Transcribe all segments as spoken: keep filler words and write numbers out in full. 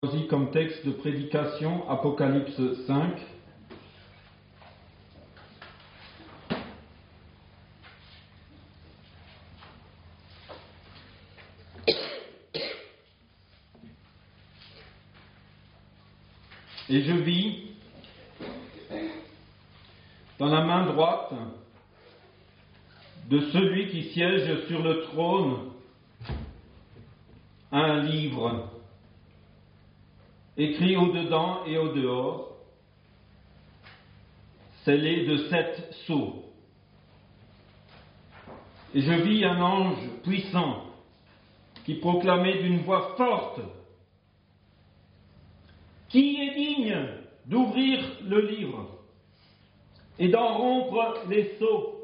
Choisi comme texte de prédication Apocalypse cinq. Et je vis dans la main droite de celui qui siège sur le trône un livre écrit au-dedans et au-dehors, scellé de sept sceaux. Et je vis un ange puissant qui proclamait d'une voix forte: qui est digne d'ouvrir le livre et d'en rompre les sceaux?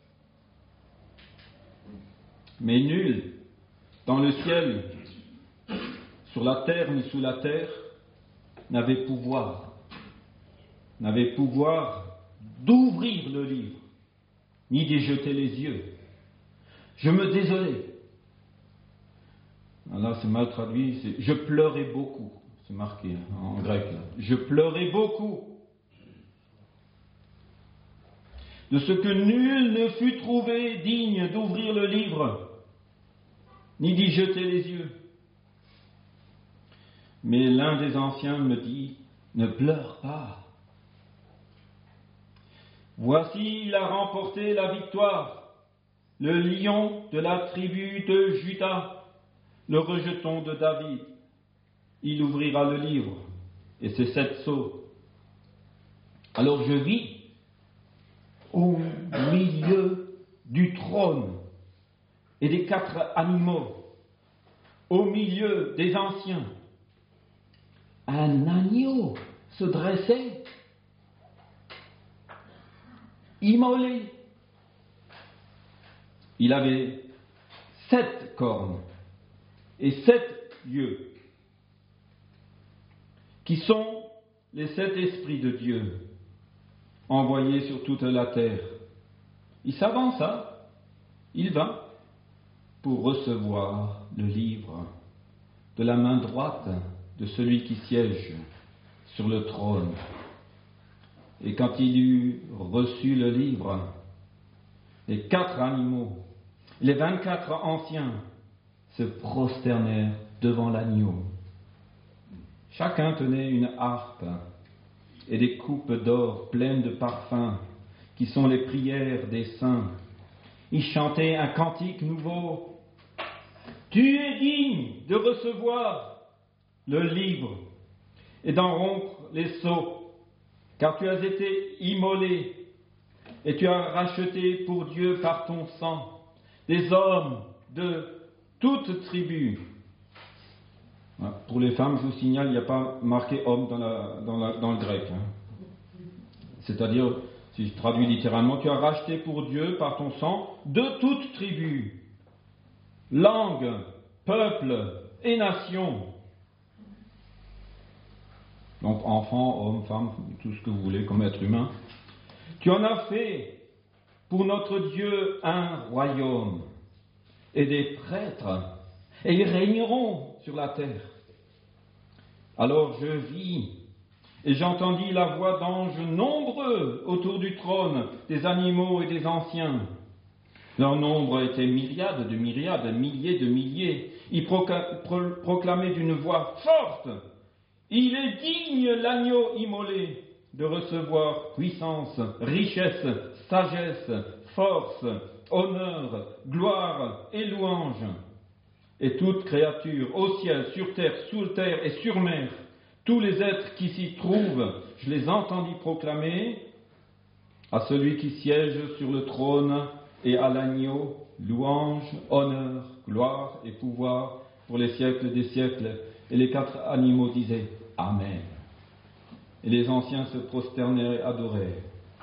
Mais nul dans le ciel, sur la terre ni sous la terre, n'avait pouvoir, n'avait pouvoir d'ouvrir le livre, ni d'y jeter les yeux. Je me désolais. Là, c'est mal traduit, c'est « je pleurais beaucoup », c'est marqué en grec là. Je pleurais beaucoup de ce que nul ne fut trouvé digne d'ouvrir le livre, ni d'y jeter les yeux. Mais l'un des anciens me dit: ne pleure pas. Voici, il a remporté la victoire, le lion de la tribu de Juda, le rejeton de David. Il ouvrira le livre et ses sept sceaux. Alors je vis au milieu du trône et des quatre animaux, au milieu des anciens, un agneau se dressait, immolé. Il avait sept cornes et sept yeux, qui sont les sept esprits de Dieu envoyés sur toute la terre. Il s'avança, il vint pour recevoir le livre de la main droite de celui qui siège sur le trône. Et quand il eut reçu le livre, les quatre animaux, les vingt-quatre anciens se prosternèrent devant l'agneau. Chacun tenait une harpe et des coupes d'or pleines de parfums, qui sont les prières des saints. Ils chantaient un cantique nouveau. Tu es digne de recevoir le livre et d'en rompre les sceaux, car tu as été immolé et tu as racheté pour Dieu par ton sang des hommes de toute tribu. Pour les femmes, je vous signale, il n'y a pas marqué homme dans, la, dans, la, dans le grec. Hein. C'est-à-dire, si je traduis littéralement, tu as racheté pour Dieu par ton sang de toute tribu, langue, peuple et nation. Donc enfants, hommes, femmes, tout ce que vous voulez comme être humain. Tu en as fait pour notre Dieu un royaume et des prêtres, et ils régneront sur la terre. Alors je vis et j'entendis la voix d'anges nombreux autour du trône, des animaux et des anciens. Leur nombre était myriades de myriades, milliers de milliers. Ils proclamaient d'une voix forte: il est digne, l'agneau immolé, de recevoir puissance, richesse, sagesse, force, honneur, gloire et louange. Et toute créature, au ciel, sur terre, sous terre et sur mer, tous les êtres qui s'y trouvent, je les entendis proclamer à celui qui siège sur le trône et à l'agneau, louange, honneur, gloire et pouvoir pour les siècles des siècles. Et les quatre animaux disaient Amen. Et les anciens se prosternèrent et adorèrent.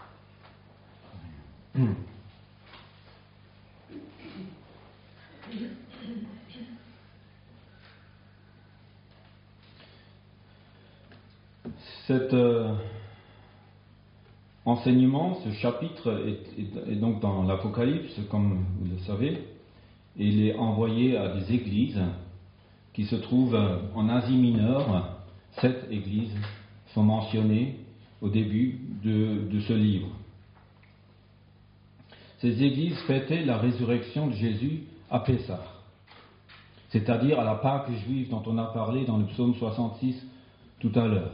Cet euh, enseignement, ce chapitre est, est, est donc dans l'Apocalypse, comme vous le savez, et il est envoyé à des églises qui se trouvent en Asie mineure, sept églises sont mentionnées au début de, de ce livre. Ces églises fêtaient la résurrection de Jésus à Pessah, c'est-à-dire à la Pâque juive dont on a parlé dans le psaume soixante-six tout à l'heure.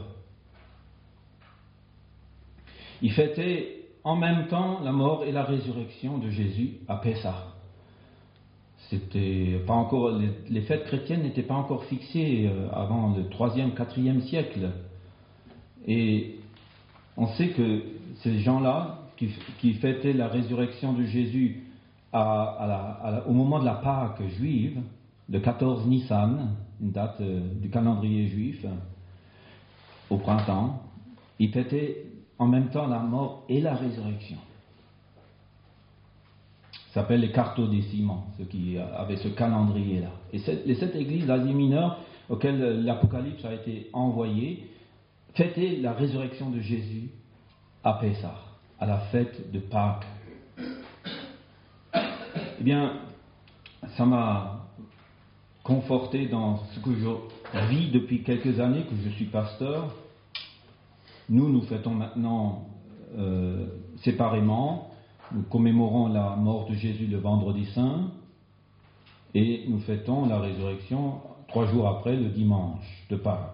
Ils fêtaient en même temps la mort et la résurrection de Jésus à Pessah. C'était pas encore, les, les fêtes chrétiennes n'étaient pas encore fixées avant le troisième, quatrième siècle. Et on sait que ces gens-là, qui, qui fêtaient la résurrection de Jésus à, à la, à la, au moment de la Pâque juive, le quatorze Nissan, une date euh, du calendrier juif, au printemps, ils fêtaient en même temps la mort et la résurrection. Ça s'appelle les cartodécimants, ceux qui avaient ce calendrier-là. Et cette, les sept églises d'Asie mineure auxquelles l'Apocalypse a été envoyé fêtaient la résurrection de Jésus à Pessah, à la fête de Pâques. Eh bien, ça m'a conforté dans ce que je vis depuis quelques années, que je suis pasteur. Nous, nous fêtons maintenant euh, séparément. Nous commémorons la mort de Jésus le vendredi saint et nous fêtons la résurrection trois jours après, le dimanche de Pâques.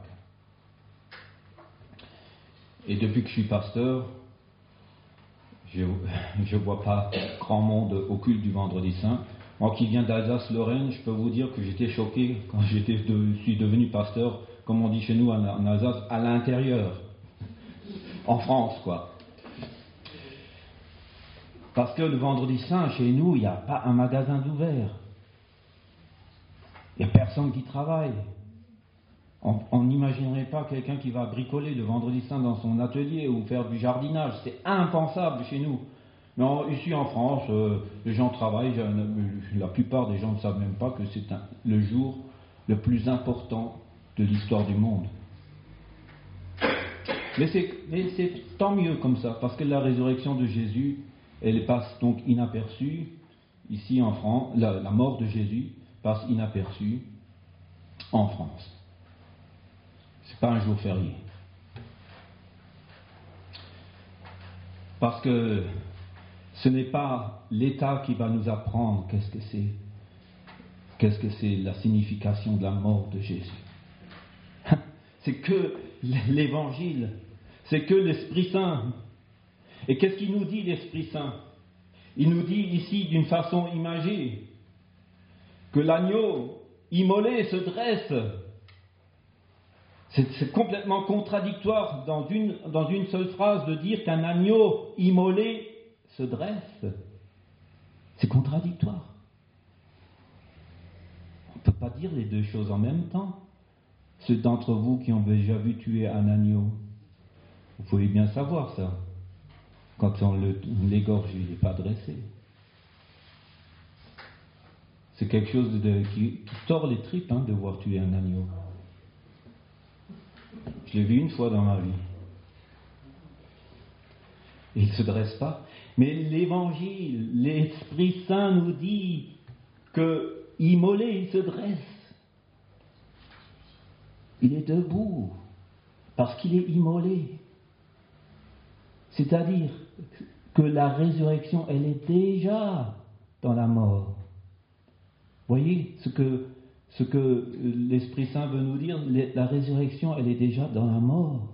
Et depuis que je suis pasteur, je ne vois pas grand monde au culte du vendredi saint. Moi qui viens d'Alsace-Lorraine, je peux vous dire que j'étais choqué quand j'étais de, je suis devenu pasteur, comme on dit chez nous en, en Alsace, à l'intérieur, en France, quoi. Parce que le vendredi saint, chez nous, il n'y a pas un magasin d'ouvert. Il n'y a personne qui travaille. On n'imaginerait pas quelqu'un qui va bricoler le vendredi saint dans son atelier ou faire du jardinage. C'est impensable chez nous. Mais en, ici en France, euh, les gens travaillent. La plupart des gens ne savent même pas que c'est un, le jour le plus important de l'histoire du monde. Mais c'est, mais c'est tant mieux comme ça, parce que la résurrection de Jésus, elle passe donc inaperçue. Ici en France, la, la mort de Jésus passe inaperçue en France. C'est pas un jour férié. Parce que ce n'est pas l'État qui va nous apprendre qu'est-ce que c'est, qu'est-ce que c'est la signification de la mort de Jésus. C'est que l'Évangile, c'est que l'Esprit Saint. Et qu'est-ce qu'il nous dit, l'Esprit Saint? Il nous dit ici d'une façon imagée que l'agneau immolé se dresse. C'est, c'est complètement contradictoire dans une, dans une seule phrase de dire qu'un agneau immolé se dresse. C'est contradictoire. On ne peut pas dire les deux choses en même temps. Ceux d'entre vous qui ont déjà vu tuer un agneau, vous pouvez bien savoir ça. Quand on, le, on l'égorge, il n'est pas dressé. C'est quelque chose de, qui, qui tord les tripes hein, de voir tuer un agneau. Je l'ai vu une fois dans ma vie. Et il ne se dresse pas. Mais l'Évangile, l'Esprit Saint nous dit que immolé, il se dresse. Il est debout parce qu'il est immolé. C'est-à-dire que la résurrection, elle est déjà dans la mort. Voyez ce que, ce que l'Esprit Saint veut nous dire, la résurrection, elle est déjà dans la mort.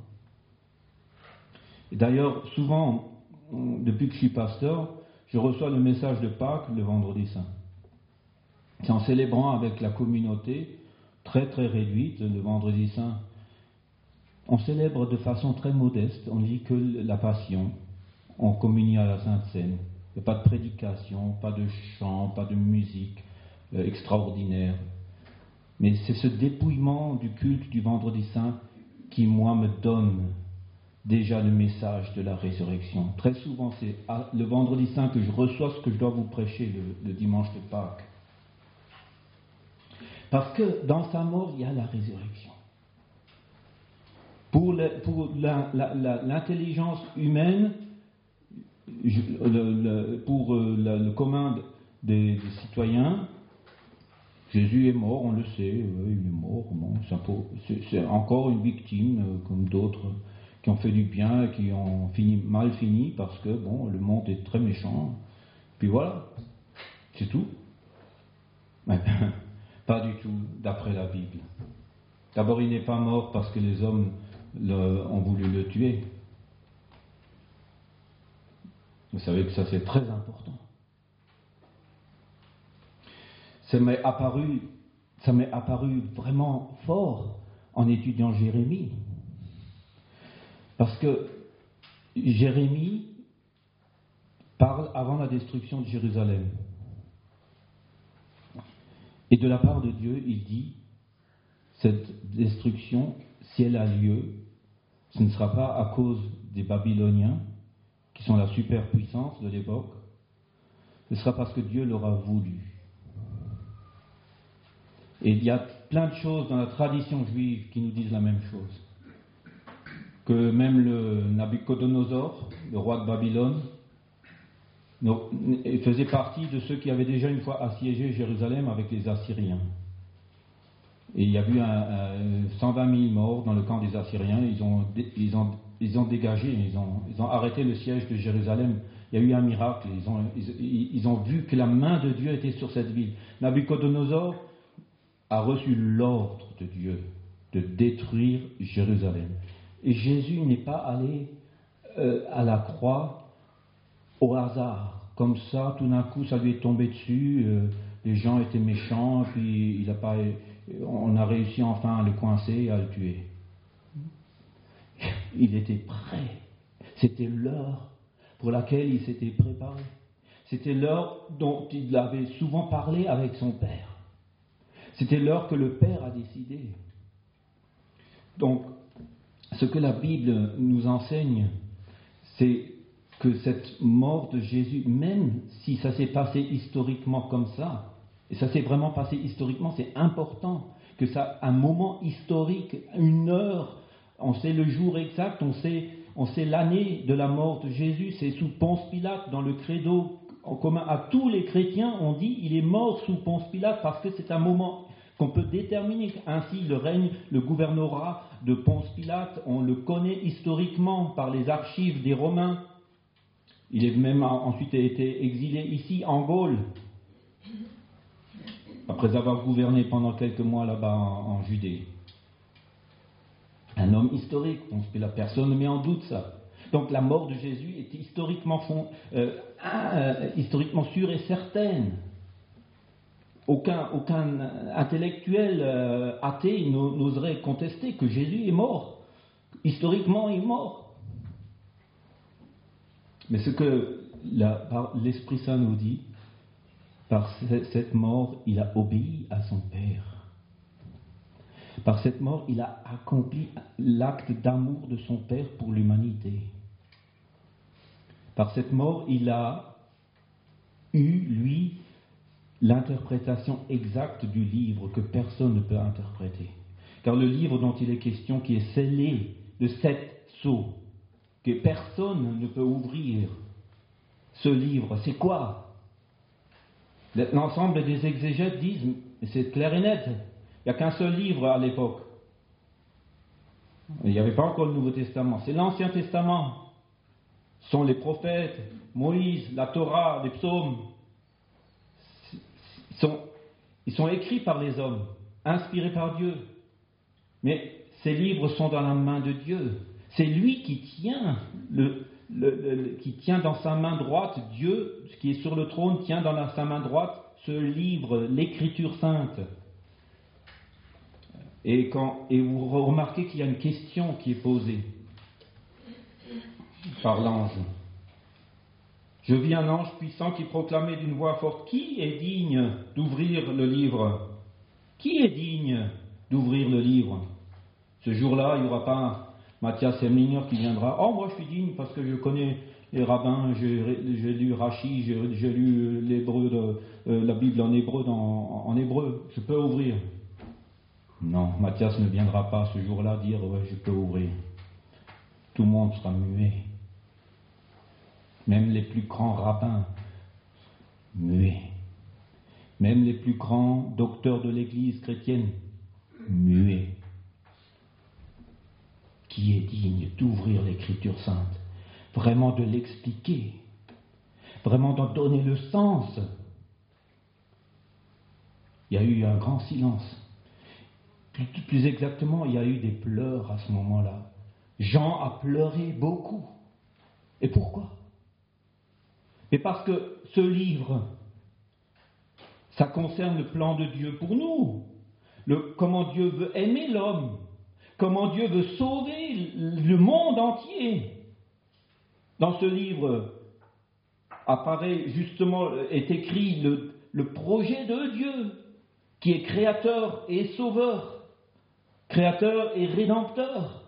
Et d'ailleurs, souvent, depuis que je suis pasteur, je reçois le message de Pâques le vendredi saint. C'est en célébrant avec la communauté, très très réduite, le vendredi saint, on célèbre de façon très modeste, on lit que la Passion, on communie à la Sainte Seine. Il n'y a pas de prédication, pas de chant, pas de musique euh, extraordinaire. Mais c'est ce dépouillement du culte du vendredi saint qui, moi, me donne déjà le message de la résurrection. Très souvent, c'est le vendredi saint que je reçois ce que je dois vous prêcher le, le dimanche de Pâques. Parce que dans sa mort, il y a la résurrection. Pour, le, pour la, la, la, l'intelligence humaine, je, le, le, pour le, le commun des, des citoyens, Jésus est mort, on le sait, euh, il est mort, bon, c'est, c'est encore une victime, euh, comme d'autres qui ont fait du bien et qui ont fini, mal fini, parce que bon, le monde est très méchant. Puis voilà, c'est tout. Mais pas du tout, d'après la Bible. D'abord, il n'est pas mort parce que les hommes le, ont voulu le tuer. Vous savez que ça, c'est très important. Ça m'est apparu, ça m'est apparu vraiment fort en étudiant Jérémie. Parce que Jérémie parle avant la destruction de Jérusalem. Et de la part de Dieu, il dit, cette destruction, si elle a lieu, ce ne sera pas à cause des Babyloniens, qui sont la superpuissance de l'époque, ce sera parce que Dieu l'aura voulu. Et il y a plein de choses dans la tradition juive qui nous disent la même chose. Que même le Nabuchodonosor, le roi de Babylone, faisait partie de ceux qui avaient déjà une fois assiégé Jérusalem avec les Assyriens. Et il y a eu un, un, cent vingt mille morts dans le camp des Assyriens. Ils ont, ils ont, ils ont dégagé, ils ont, ils ont arrêté le siège de Jérusalem. Il y a eu un miracle. Ils ont, ils, ils ont vu que la main de Dieu était sur cette ville. Nabuchodonosor a reçu l'ordre de Dieu de détruire Jérusalem. Et Jésus n'est pas allé euh, à la croix au hasard. Comme ça, tout d'un coup, ça lui est tombé dessus. Euh, les gens étaient méchants, puis il a pas, on a réussi enfin à le coincer et à le tuer. Il était prêt. C'était l'heure pour laquelle il s'était préparé. C'était l'heure dont il avait souvent parlé avec son Père. C'était l'heure que le Père a décidé. Donc, ce que la Bible nous enseigne, c'est que cette mort de Jésus, même si ça s'est passé historiquement comme ça, et ça s'est vraiment passé historiquement, c'est important que ça, un moment historique, une heure, on sait le jour exact, on sait, on sait l'année de la mort de Jésus, c'est sous Ponce Pilate, dans le credo en commun à tous les chrétiens, on dit il est mort sous Ponce Pilate parce que c'est un moment qu'on peut déterminer. Ainsi, le règne, le gouvernorat de Ponce Pilate, on le connaît historiquement par les archives des Romains. Il est même ensuite été exilé ici, en Gaule, après avoir gouverné pendant quelques mois là-bas en, en Judée. Un homme historique, Ponce Pilate, personne ne met en doute ça. Donc la mort de Jésus est historiquement, fond, euh, euh, historiquement sûre et certaine. Aucun, aucun intellectuel euh, athée n'oserait contester que Jésus est mort. Historiquement, il est mort. Mais ce que la, par l'Esprit Saint nous dit, par cette mort, il a obéi à son Père. Par cette mort, il a accompli l'acte d'amour de son Père pour l'humanité. Par cette mort, il a eu, lui, l'interprétation exacte du livre que personne ne peut interpréter. Car le livre dont il est question, qui est scellé de sept sceaux, que personne ne peut ouvrir, ce livre, c'est quoi? L'ensemble des exégètes disent, mais c'est clair et net, il n'y a qu'un seul livre à l'époque. Il n'y avait pas encore le Nouveau Testament, c'est l'Ancien Testament. Ce sont les prophètes, Moïse, la Torah, les psaumes. Ils sont, ils sont écrits par les hommes, inspirés par Dieu. Mais ces livres sont dans la main de Dieu. C'est lui qui tient, le, le, le, qui tient dans sa main droite, Dieu, qui est sur le trône, tient dans la, sa main droite ce livre, l'Écriture sainte. Et, quand, et vous remarquez qu'il y a une question qui est posée par l'ange. Je vis un ange puissant qui proclamait d'une voix forte, qui est digne d'ouvrir le livre? Qui est digne d'ouvrir le livre? Ce jour-là, il n'y aura pas Matthias Hemlinger qui viendra. Oh, moi je suis digne parce que je connais les rabbins, j'ai, j'ai lu Rachi, j'ai, j'ai lu l'hébreu de, euh, la Bible en hébreu, dans, en hébreu, je peux ouvrir. Non, Matthias ne viendra pas ce jour-là dire ouais, je peux ouvrir. Tout le monde sera muet. Même les plus grands rabbins, muets. même les plus grands docteurs de l'Église chrétienne, muets. Qui est digne d'ouvrir l'Écriture sainte, vraiment de l'expliquer, vraiment d'en donner le sens? Il y a eu un grand silence. Plus, plus exactement, il y a eu des pleurs à ce moment-là. Jean a pleuré beaucoup. Et pourquoi? Mais parce que ce livre, ça concerne le plan de Dieu pour nous. Le, comment Dieu veut aimer l'homme. Comment Dieu veut sauver le monde entier. Dans ce livre apparaît justement, est écrit le, le projet de Dieu, qui est créateur et sauveur, créateur et rédempteur.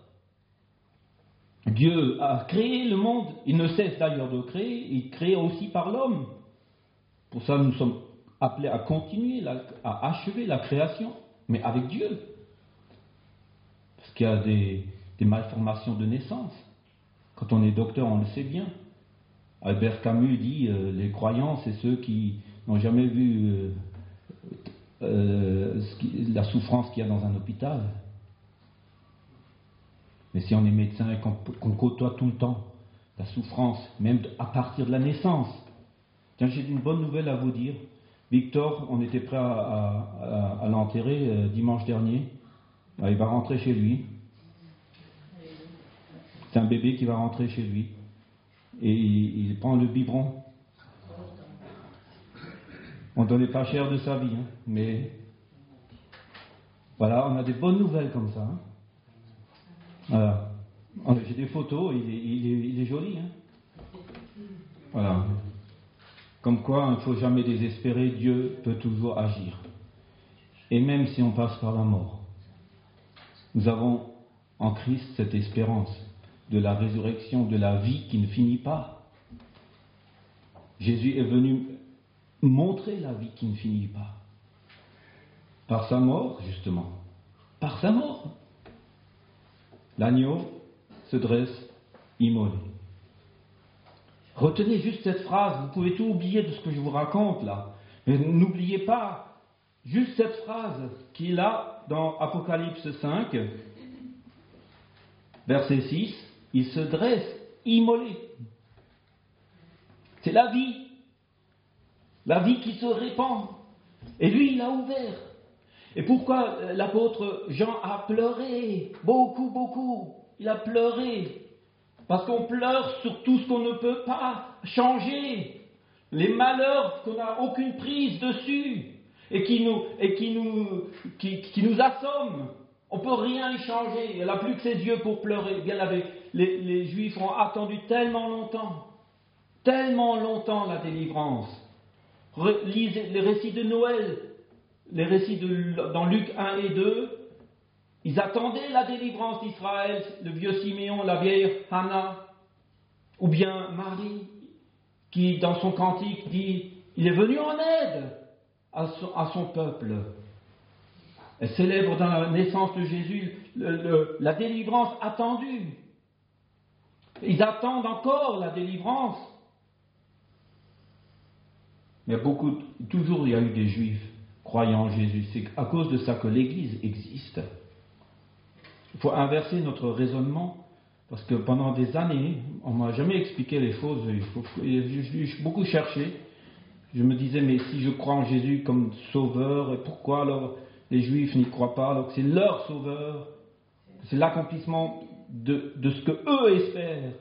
Dieu a créé le monde, il ne cesse d'ailleurs de créer, il crée aussi par l'homme. Pour ça, nous sommes appelés à continuer, la, à achever la création, mais avec Dieu. Parce qu'il y a des, des malformations de naissance. Quand on est docteur, on le sait bien. Albert Camus dit euh, les croyants, c'est ceux qui n'ont jamais vu euh, euh, ce qui, la souffrance qu'il y a dans un hôpital. Mais si on est médecin et qu'on, qu'on côtoie tout le temps la souffrance, même à partir de la naissance. Tiens, j'ai une bonne nouvelle à vous dire. Victor, on était prêt à, à, à, à l'enterrer euh, dimanche dernier. Il va rentrer chez lui. C'est un bébé qui va rentrer chez lui. Et il, il prend le biberon. On ne donnait pas cher de sa vie, hein, mais voilà, on a des bonnes nouvelles comme ça. Hein. Voilà. J'ai des photos, il est, il est, il est joli. Hein. Voilà. Comme quoi, il ne faut jamais désespérer, Dieu peut toujours agir. Et même si on passe par la mort, nous avons en Christ cette espérance de la résurrection, de la vie qui ne finit pas. Jésus est venu montrer la vie qui ne finit pas. Par sa mort, justement. Par sa mort. L'agneau se dresse immolé. Retenez juste cette phrase, vous pouvez tout oublier de ce que je vous raconte là. Mais n'oubliez pas juste cette phrase qui est là dans Apocalypse cinq, verset six, il se dresse immolé. C'est la vie. La vie qui se répand. Et lui, il a ouvert. Et pourquoi l'apôtre Jean a pleuré? Beaucoup, beaucoup. Il a pleuré. Parce qu'on pleure sur tout ce qu'on ne peut pas changer. Les malheurs qu'on n'a aucune prise dessus. Et qui nous, et qui nous, qui, qui nous assomment. On ne peut rien y changer. Elle n'a plus que ses yeux pour pleurer. Bien, les, les Juifs ont attendu tellement longtemps. Tellement longtemps la délivrance. Lisez les récits de Noël. Les récits de, dans Luc un et deux, ils attendaient la délivrance d'Israël, le vieux Siméon, la vieille Hannah, ou bien Marie, qui dans son cantique dit, il est venu en aide à son, à son peuple. Elle célèbre dans la naissance de Jésus le, le, la délivrance attendue. Ils attendent encore la délivrance. Mais beaucoup, toujours il y a eu des Juifs croyant en Jésus. C'est à cause de ça que l'Église existe. Il faut inverser notre raisonnement, parce que pendant des années, on ne m'a jamais expliqué les choses. J'ai beaucoup cherché. Je me disais, mais si je crois en Jésus comme sauveur, et pourquoi alors les Juifs n'y croient pas, alors que c'est leur sauveur, c'est l'accomplissement de, de ce que eux espèrent.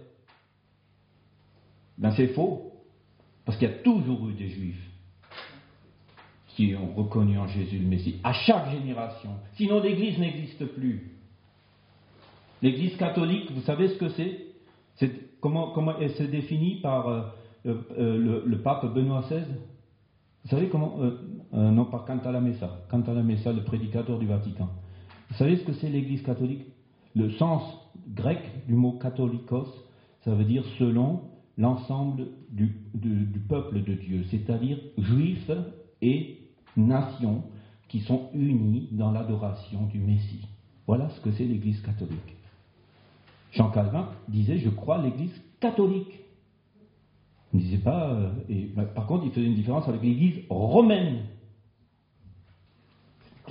Ben c'est faux, parce qu'il y a toujours eu des Juifs qui ont reconnu en Jésus le Messie, à chaque génération. Sinon l'Église n'existe plus. L'Église catholique, vous savez ce que c'est, c'est comment, comment elle se définit par euh, euh, le, le pape Benoît seize. Vous savez comment euh, euh, non, par Canta la Messa, Canta la Messa, le prédicateur du Vatican. Vous savez ce que c'est l'Église catholique? Le sens grec du mot katholikos, ça veut dire selon l'ensemble du, du, du peuple de Dieu, c'est-à-dire juifs et nations qui sont unis dans l'adoration du Messie. Voilà ce que c'est l'Église catholique. Jean Calvin disait, je crois à l'Église catholique. Il ne disait pas, euh, et, bah, par contre il faisait une différence avec l'Église romaine.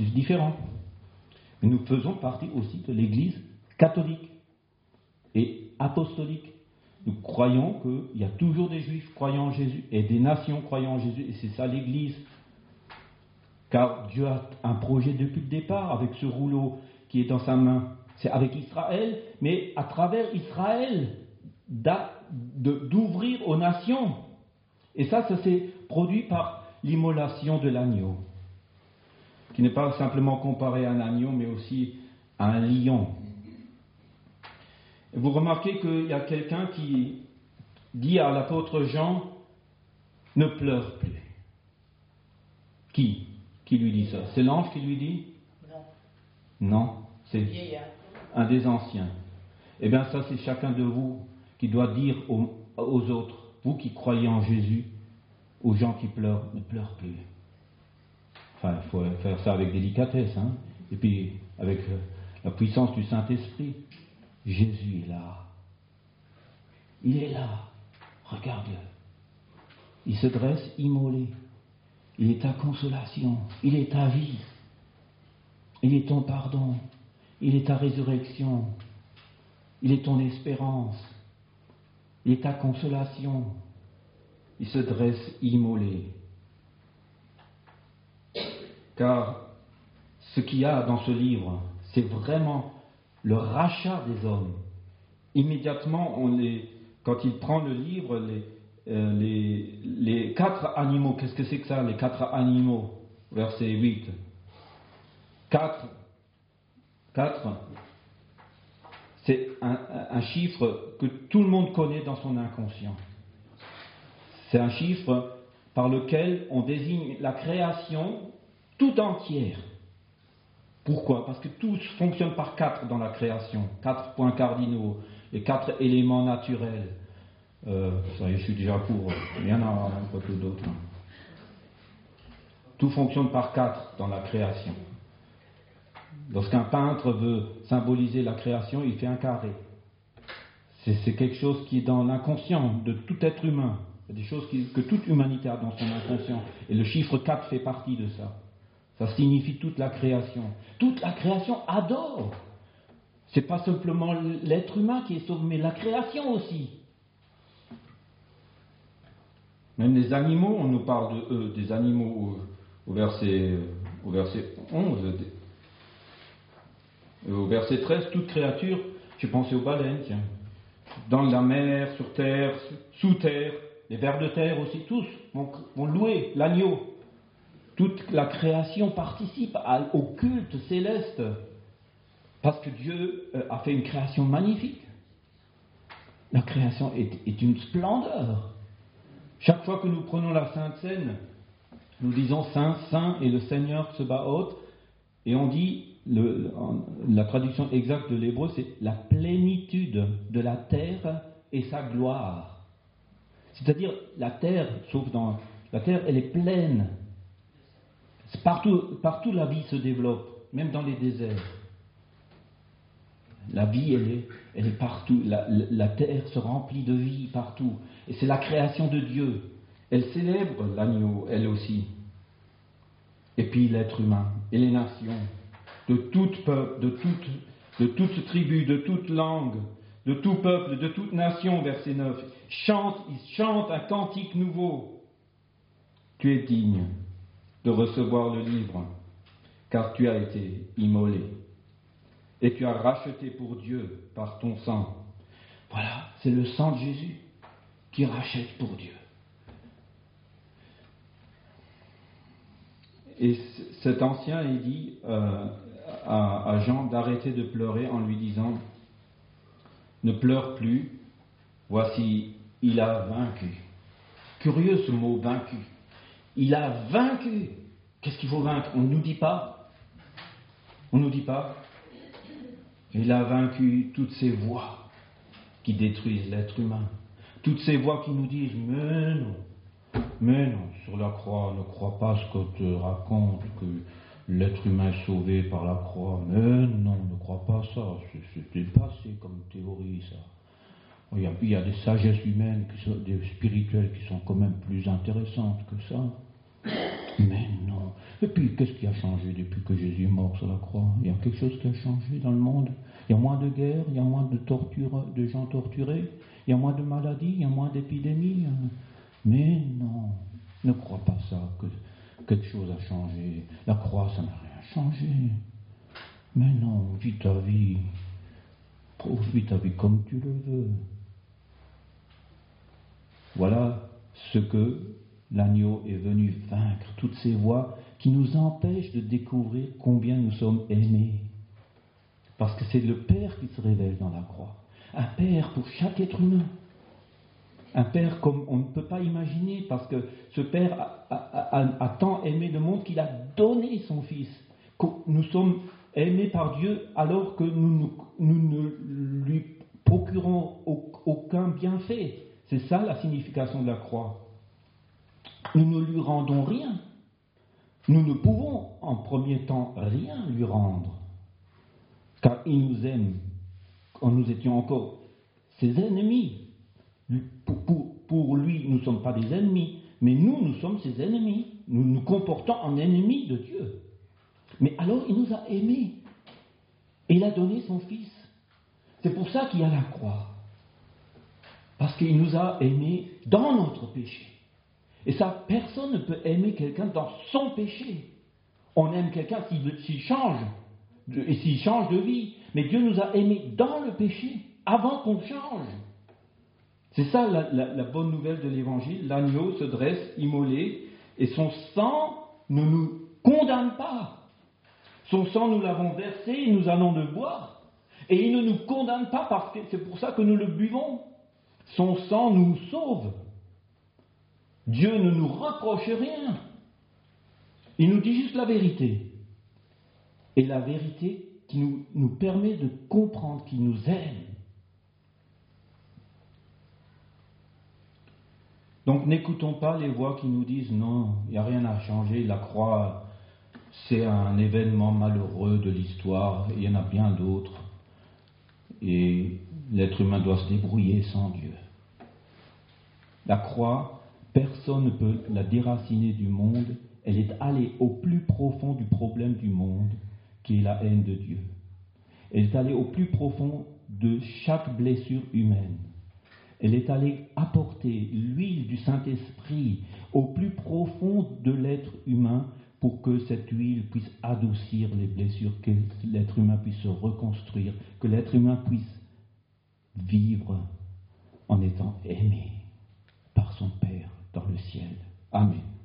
c'est différent. Mais nous faisons partie aussi de l'Église catholique et apostolique. Nous croyons qu'il y a toujours des Juifs croyant en Jésus et des nations croyant en Jésus, et c'est ça l'Église. Car Dieu a un projet depuis le départ avec ce rouleau qui est dans sa main. C'est avec Israël, mais à travers Israël, d'ouvrir aux nations. Et ça, ça s'est produit par l'immolation de l'agneau, qui n'est pas simplement comparé à un agneau, mais aussi à un lion. Et vous remarquez qu'il y a quelqu'un qui dit à l'apôtre Jean, ne pleure plus. Qui Qui lui dit ça? C'est l'ange qui lui dit? Non. Non, c'est un des anciens. Eh bien ça, c'est chacun de vous qui doit dire aux, aux autres, vous qui croyez en Jésus, aux gens qui pleurent, ne pleurent plus. Enfin, il faut faire ça avec délicatesse, hein, et puis avec la puissance du Saint-Esprit. Jésus est là. Il est là. Regarde-le. Il se dresse immolé. Il est ta consolation. Il est ta vie. Il est ton pardon. Il est ta résurrection. Il est ton espérance. Il est ta consolation. Il se dresse immolé. Car ce qu'il y a dans ce livre, c'est vraiment le rachat des hommes. Immédiatement, on les, quand il prend le livre, les, euh, les, les quatre animaux, qu'est-ce que c'est que ça, les quatre animaux? Verset huit. Quatre. Quatre. C'est un, un chiffre que tout le monde connaît dans son inconscient. C'est un chiffre par lequel on désigne la création tout entière. Pourquoi? Parce que tout fonctionne par quatre dans la création. Quatre points cardinaux, les quatre éléments naturels. Euh, ça y est, je suis déjà court. Il y en a un peu d'autres. Tout fonctionne par quatre dans la création. Lorsqu'un peintre veut symboliser la création, il fait un carré. C'est, c'est quelque chose qui est dans l'inconscient de tout être humain. C'est des choses qui, que toute humanité a dans son inconscient. Et le chiffre quatre fait partie de ça. Ça signifie toute la création. Toute la création adore. C'est pas simplement l'être humain qui est sauvé, mais la création aussi. Même les animaux, on nous parle de eux, des animaux au, au, verset, au verset onze. Au verset treize, toute créature, j'ai pensé aux baleines, tiens. Dans la mer, sur terre, sous terre, les vers de terre aussi, tous vont, vont louer l'agneau. Toute la création participe à, au culte céleste, parce que Dieu a fait une création magnifique. La création est, est une splendeur. Chaque fois que nous prenons la Sainte Seine, nous disons Saint, Saint et le Seigneur Tsebaoth, et on dit, le, la traduction exacte de l'hébreu, c'est la plénitude de la terre et sa gloire. C'est-à-dire, la terre, sauf dans la terre, elle est pleine. Partout, partout la vie se développe, même dans les déserts. La vie, elle est, elle est partout. La, la terre se remplit de vie partout. Et c'est la création de Dieu. Elle célèbre l'agneau, elle aussi. Et puis l'être humain et les nations, de tout peuple, de toute, de toute tribu, de toute langue, de tout peuple, de toute nation, verset neuf. Chante, ils chantent un cantique nouveau. Tu es digne de recevoir le livre, car tu as été immolé. Et tu as racheté pour Dieu par ton sang. Voilà, c'est le sang de Jésus qui rachète pour Dieu. Et cet ancien, il dit euh, à, à Jean d'arrêter de pleurer en lui disant « Ne pleure plus, voici, il a vaincu. » Curieux ce mot « vaincu ». Il a vaincu. Qu'est-ce qu'il faut vaincre? On ne nous dit pas. On ne nous dit pas. Il a vaincu toutes ces voix qui détruisent l'être humain. Toutes ces voix qui nous disent « Mais non, mais non, sur la croix, ne crois pas ce qu'on te raconte, que l'être humain est sauvé par la croix. Mais non, ne crois pas ça, c'est, c'est dépassé comme théorie, ça. » Il y, a, il y a des sagesses humaines, qui sont, des spirituelles, qui sont quand même plus intéressantes que ça. Mais non. Et puis, qu'est-ce qui a changé depuis que Jésus est mort sur la croix? Il y a quelque chose qui a changé dans le monde. Il y a moins de guerres, il y a moins de torture, de gens torturés, il y a moins de maladies, il y a moins d'épidémies. Mais non, ne crois pas ça, que quelque chose a changé. La croix, ça n'a rien changé. Mais non, vis ta vie. Vis ta vie comme tu le veux. Voilà ce que l'agneau est venu vaincre, toutes ces voies qui nous empêchent de découvrir combien nous sommes aimés. Parce que c'est le Père qui se révèle dans la croix. Un Père pour chaque être humain. Un Père comme on ne peut pas imaginer, parce que ce Père a, a, a, a tant aimé le monde qu'il a donné son Fils. Nous sommes aimés par Dieu alors que nous, nous, nous ne lui procurons aucun bienfait. C'est ça la signification de la croix. Nous ne lui rendons rien. Nous ne pouvons en premier temps rien lui rendre. Car il nous aime quand nous étions encore ses ennemis. Pour, pour, pour lui, nous ne sommes pas des ennemis, mais nous, nous sommes ses ennemis. Nous nous comportons en ennemis de Dieu. Mais alors, il nous a aimés. Et il a donné son Fils. C'est pour ça qu'il y a la croix. Parce qu'il nous a aimés dans notre péché. Et ça, personne ne peut aimer quelqu'un dans son péché. On aime quelqu'un s'il, s'il change, et s'il change de vie. Mais Dieu nous a aimés dans le péché, avant qu'on change. C'est ça la, la, la bonne nouvelle de l'Évangile. L'agneau se dresse immolé, et son sang ne nous condamne pas. Son sang, nous l'avons versé, nous allons le boire. Et il ne nous condamne pas, parce que c'est pour ça que nous le buvons. Son sang nous sauve. Dieu ne nous reproche rien. Il nous dit juste la vérité. Et la vérité qui nous, nous permet de comprendre qu'il nous aime. Donc n'écoutons pas les voix qui nous disent non, il n'y a rien à changer, la croix, c'est un événement malheureux de l'histoire, il y en a bien d'autres. Et l'être humain doit se débrouiller sans Dieu. La croix, personne ne peut la déraciner du monde. Elle est allée au plus profond du problème du monde, qui est la haine de Dieu. Elle est allée au plus profond de chaque blessure humaine. Elle est allée apporter l'huile du Saint-Esprit au plus profond de l'être humain pour que cette huile puisse adoucir les blessures, que l'être humain puisse se reconstruire, que l'être humain puisse vivre en étant aimé par son Père dans le ciel. Amen.